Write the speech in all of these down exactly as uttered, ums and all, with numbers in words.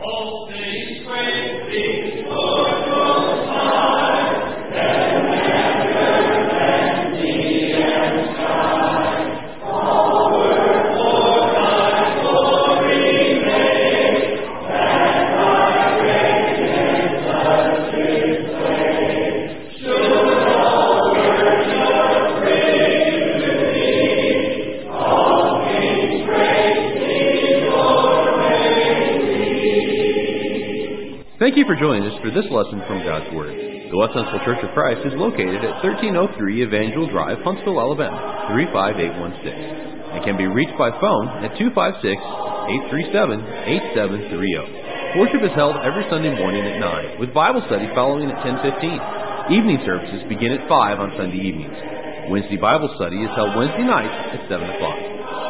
All things great before your time, and heaven and sea and sky, all were for thy glory made, that thy greatness does display. Should all worship praise to thee, all things great sing your Thank you for joining us for this lesson from God's Word. The West Huntsville Church of Christ is located at thirteen oh three Evangel Drive, Huntsville, Alabama, three five eight one six, and can be reached by phone at two five six, eight three seven, eight seven three zero. Worship is held every Sunday morning at nine, with Bible study following at ten fifteen. Evening services begin at five on Sunday evenings. Wednesday Bible study is held Wednesday nights at seven o'clock.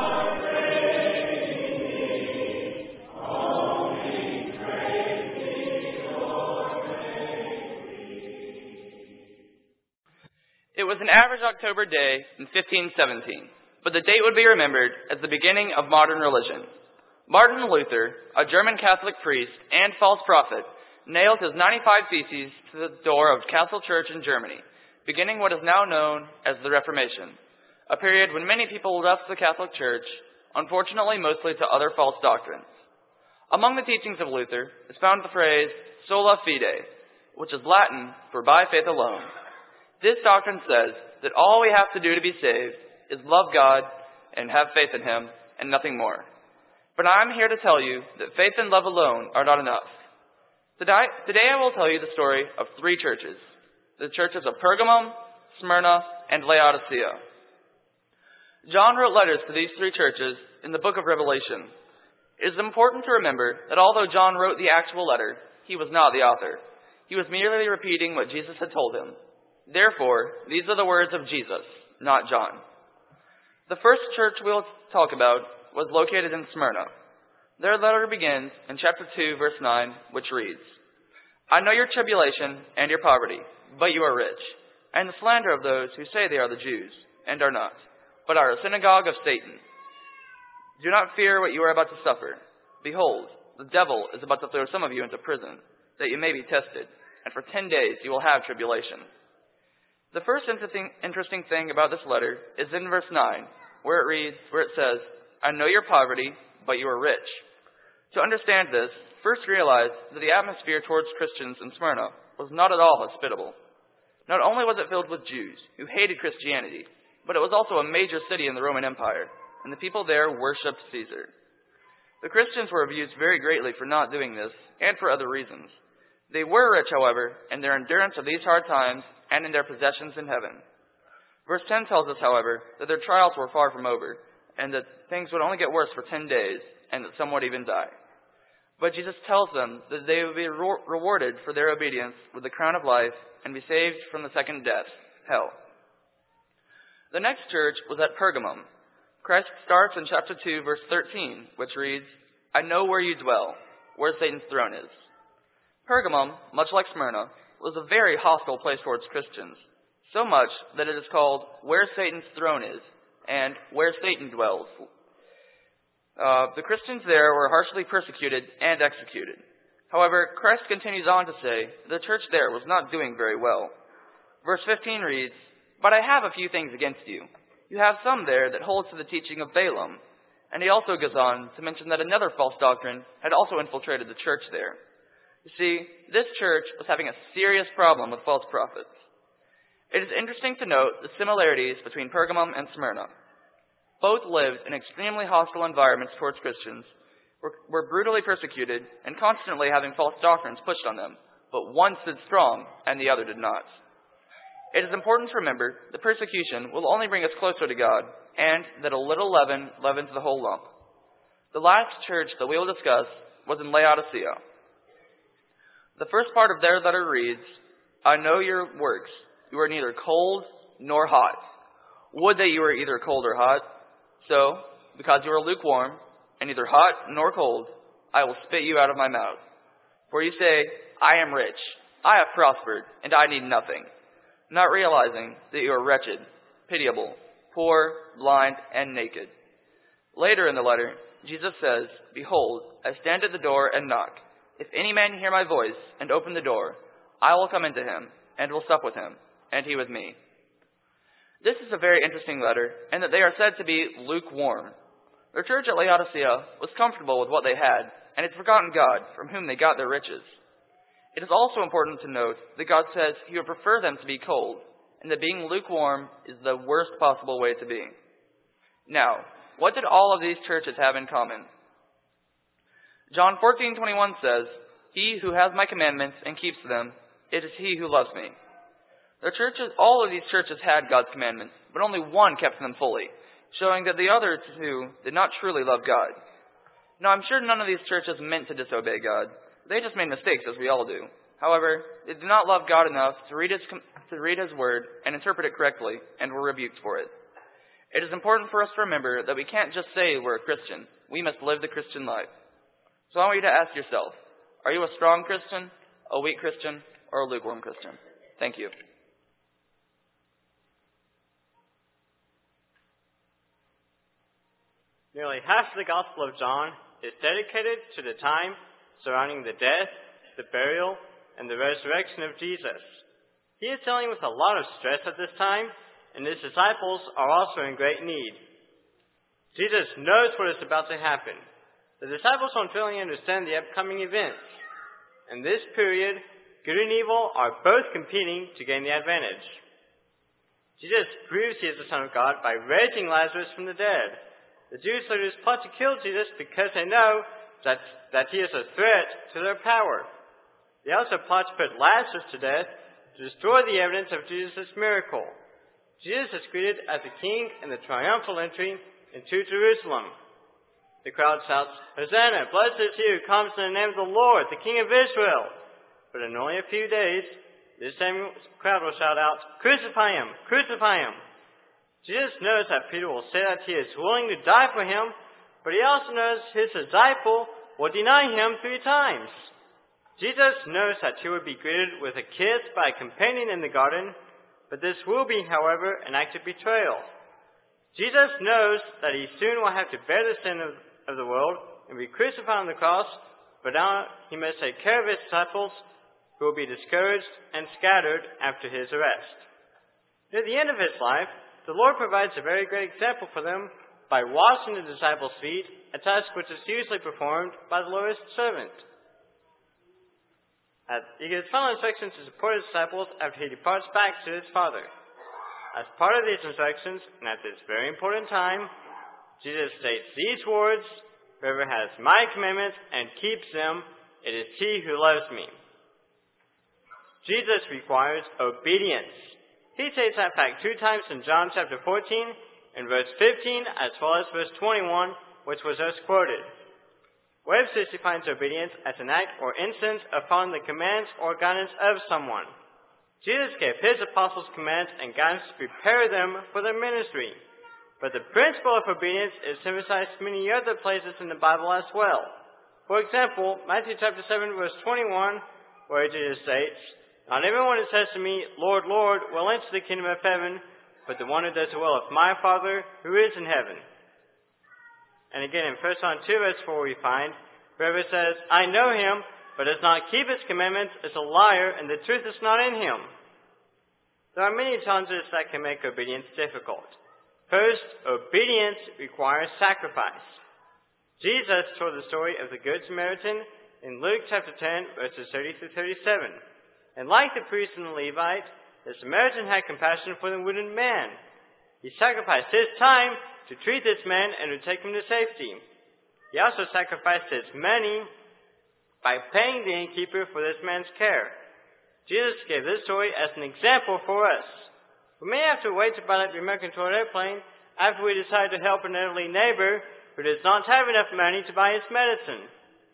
It was an average October day in fifteen seventeen, but the date would be remembered as the beginning of modern religion. Martin Luther, a German Catholic priest and false prophet, nailed his ninety-five Theses to the door of Castle Church in Germany, beginning what is now known as the Reformation, a period when many people left the Catholic Church, unfortunately mostly to other false doctrines. Among the teachings of Luther is found the phrase sola fide, which is Latin for by faith alone. This doctrine says that all we have to do to be saved is love God and have faith in Him and nothing more. But I'm here to tell you that faith and love alone are not enough. Today, today I will tell you the story of three churches, the churches of Pergamum, Smyrna, and Laodicea. John wrote letters to these three churches in the book of Revelation. It is important to remember that although John wrote the actual letter, he was not the author. He was merely repeating what Jesus had told him. Therefore, these are the words of Jesus, not John. The first church we'll talk about was located in Smyrna. Their letter begins in chapter two, verse nine, which reads, I know your tribulation and your poverty, but you are rich, and the slander of those who say they are the Jews, and are not, but are a synagogue of Satan. Do not fear what you are about to suffer. Behold, the devil is about to throw some of you into prison, that you may be tested, and for ten days you will have tribulation. The first interesting, interesting thing about this letter is in verse nine, where it reads, where it says, I know your poverty, but you are rich. To understand this, first realize that the atmosphere towards Christians in Smyrna was not at all hospitable. Not only was it filled with Jews who hated Christianity, but it was also a major city in the Roman Empire, and the people there worshipped Caesar. The Christians were abused very greatly for not doing this, and for other reasons. They were rich, however, in their endurance of these hard times and in their possessions in heaven. Verse ten tells us, however, that their trials were far from over, and that things would only get worse for ten days, and that some would even die. But Jesus tells them that they would be re- rewarded for their obedience with the crown of life and be saved from the second death, hell. The next church was at Pergamum. Christ starts in chapter two, verse thirteen, which reads, I know where you dwell, where Satan's throne is. Pergamum, much like Smyrna, was a very hostile place towards Christians, so much that it is called where Satan's throne is, and where Satan dwells. Uh, the Christians there were harshly persecuted and executed. However, Christ continues on to say the church there was not doing very well. Verse fifteen reads, But I have a few things against you. You have some there that holds to the teaching of Balaam. And he also goes on to mention that another false doctrine had also infiltrated the church there. You see, this church was having a serious problem with false prophets. It is interesting to note the similarities between Pergamum and Smyrna. Both lived in extremely hostile environments towards Christians, were, were brutally persecuted, and constantly having false doctrines pushed on them, but one stood strong and the other did not. It is important to remember that persecution will only bring us closer to God, and that a little leaven leavens the whole lump. The last church that we will discuss was in Laodicea. The first part of their letter reads, I know your works. You are neither cold nor hot. Would that you were either cold or hot. So, because you are lukewarm, and neither hot nor cold, I will spit you out of my mouth. For you say, I am rich, I have prospered, and I need nothing, not realizing that you are wretched, pitiable, poor, blind, and naked. Later in the letter, Jesus says, Behold, I stand at the door and knock. If any man hear my voice and open the door, I will come into him and will sup with him, and he with me. This is a very interesting letter, in that they are said to be lukewarm. Their church at Laodicea was comfortable with what they had, and had forgotten God, from whom they got their riches. It is also important to note that God says he would prefer them to be cold, and that being lukewarm is the worst possible way to be. Now, what did all of these churches have in common? John fourteen twenty-one says, "He who has my commandments and keeps them, it is he who loves me." The churches, all of these churches had God's commandments, but only one kept them fully, showing that the other two did not truly love God. Now, I'm sure none of these churches meant to disobey God. They just made mistakes, as we all do. However, they did not love God enough to read His, to read His Word and interpret it correctly, and were rebuked for it. It is important for us to remember that we can't just say we're a Christian. We must live the Christian life. So I want you to ask yourself, are you a strong Christian, a weak Christian, or a lukewarm Christian? Thank you. Nearly half of the Gospel of John is dedicated to the time surrounding the death, the burial, and the resurrection of Jesus. He is dealing with a lot of stress at this time, and his disciples are also in great need. Jesus knows what is about to happen. The disciples don't really understand the upcoming events. In this period, good and evil are both competing to gain the advantage. Jesus proves he is the Son of God by raising Lazarus from the dead. The Jewish leaders plot to kill Jesus because they know that, that he is a threat to their power. They also plot to put Lazarus to death to destroy the evidence of Jesus' miracle. Jesus is greeted as a king in the triumphal entry into Jerusalem. The crowd shouts, "Hosanna, blessed is he who comes in the name of the Lord, the King of Israel." But in only a few days, this same crowd will shout out, "Crucify him! Crucify him!" Jesus knows that Peter will say that he is willing to die for him, but he also knows his disciple will deny him three times. Jesus knows that he would be greeted with a kiss by a companion in the garden, but this will be, however, an act of betrayal. Jesus knows that he soon will have to bear the sin of, of the world and be crucified on the cross, but now he must take care of his disciples who will be discouraged and scattered after his arrest. Near the end of his life, the Lord provides a very great example for them by washing the disciples' feet, a task which is usually performed by the lowest servant. He gives final instructions to support his disciples after he departs back to his Father. As part of these instructions, and at this very important time, Jesus states these words, "Whoever has my commandments and keeps them, it is he who loves me." Jesus requires obedience. He states that fact two times in John chapter fourteen, in verse fifteen, as well as verse twenty-one, which was just quoted. Webster defines obedience as an act or instance of following the commands or guidance of someone. Jesus gave his apostles commands and guidance to prepare them for their ministry. But the principle of obedience is emphasized many other places in the Bible as well. For example, Matthew chapter seven, verse twenty-one, where Jesus states, "Not everyone who says to me, 'Lord, Lord,' will enter the kingdom of heaven, but the one who does the will of my Father who is in heaven." And again in First John two, verse four, we find, "Whoever says, 'I know him,' but does not keep his commandments, is a liar, and the truth is not in him." There are many challenges that can make obedience difficult. First, obedience requires sacrifice. Jesus told the story of the Good Samaritan in Luke chapter ten, verses thirty through thirty-seven. And like the priest and the Levite, the Samaritan had compassion for the wounded man. He sacrificed his time to treat this man and to take him to safety. He also sacrificed his money by paying the innkeeper for this man's care. Jesus gave this story as an example for us. We may have to wait to buy the remote controlled airplane after we decide to help an elderly neighbor who does not have enough money to buy his medicine.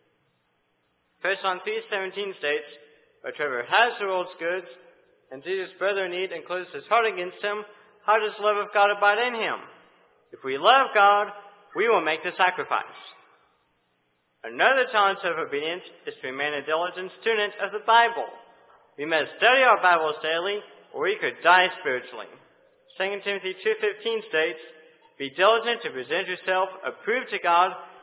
First John three seventeen states, "But whoever has the world's goods and sees his brother in need and closes his heart against him, how does the love of God abide in him?" If we love God, we will make the sacrifice. Another challenge of obedience is to remain a diligent student of the Bible. We must study our Bibles daily, or we could die spiritually. Second Timothy two fifteen states, "Be diligent to present yourself approved to God,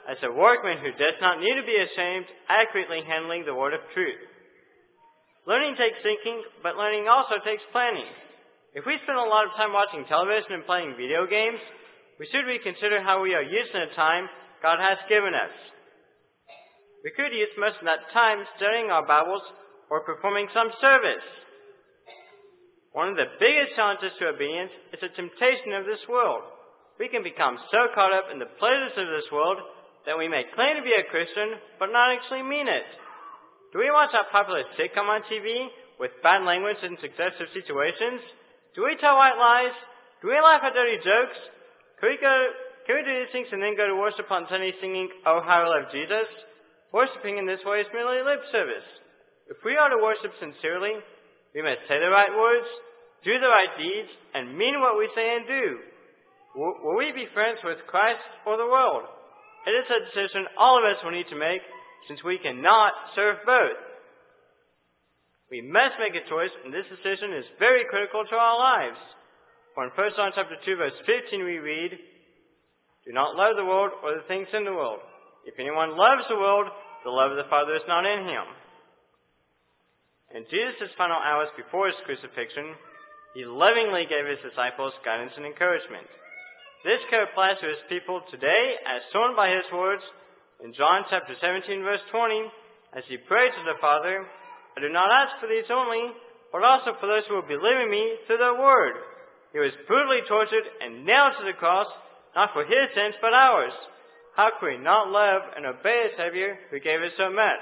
as a workman who does not need to be ashamed, accurately handling the word of truth. Learning takes thinking, but learning also takes planning. If we spend a lot of time watching television and playing video games, we should reconsider how we are using the time God has given us. We could use most of that time studying our Bibles or performing some service. One of the biggest challenges to obedience is the temptation of this world. We can become so caught up in the pleasures of this world that we may claim to be a Christian, but not actually mean it. Do we watch that popular sitcom on T V with bad language in successive situations? Do we tell white lies? Do we laugh at dirty jokes? Can we go, can we do these things and then go to worship on Sunday singing, "Oh, how I love Jesus"? Worshipping in this way is merely lip service. If we are to worship sincerely, we must say the right words, do the right deeds, and mean what we say and do. Will, will we be friends with Christ or the world? It is a decision all of us will need to make, since we cannot serve both. We must make a choice, and this decision is very critical to our lives. For in First John chapter two, verse fifteen, we read, "Do not love the world or the things in the world. If anyone loves the world, the love of the Father is not in him." In Jesus' final hours before his crucifixion, he lovingly gave his disciples guidance and encouragement. This code applies to his people today, as shown by his words in John chapter seventeen, verse twenty, as he prayed to the Father, "I do not ask for these only, but also for those who will believe in me through their word." He was brutally tortured and nailed to the cross, not for his sins, but ours. How could we not love and obey a Savior who gave us so much?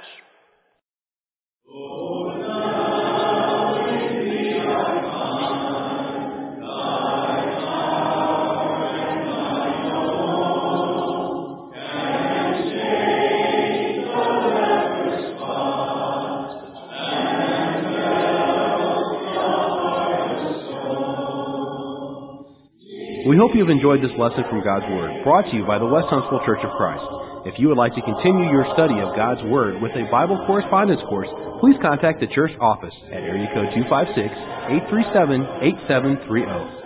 We hope you've enjoyed this lesson from God's Word, brought to you by the West Huntsville Church of Christ. If you would like to continue your study of God's Word with a Bible correspondence course, please contact the church office at area code two five six, eight three seven, eight seven three zero.